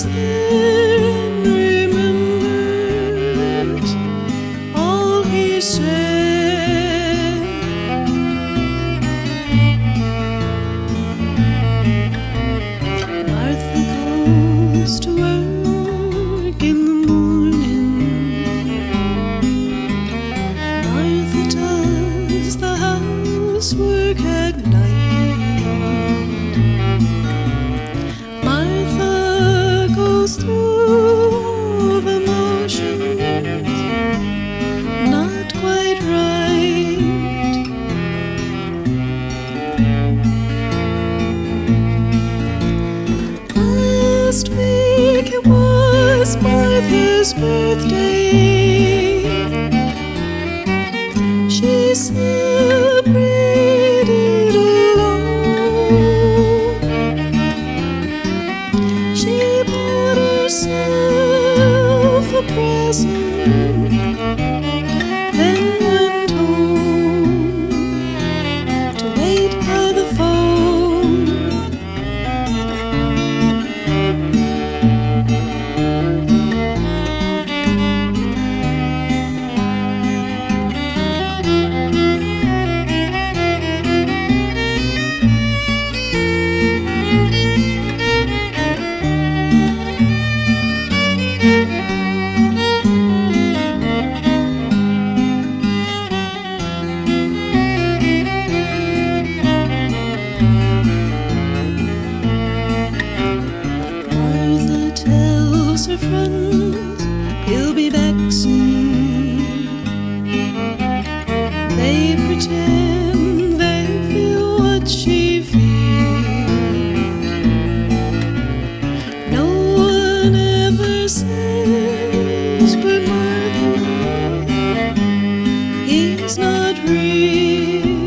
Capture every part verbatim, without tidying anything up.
there and remembers all he said. Martha goes to work in the morning. Martha does the housework at night. Through all the motions, not quite right. Last week it was Martha's birthday. She celebrated alone. She bought herself a present, then went home to wait by the phone. Her friends, he'll be back soon. They pretend they feel what she feels. No one ever says, but Martha, he's not real.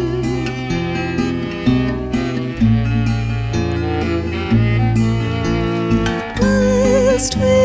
Last week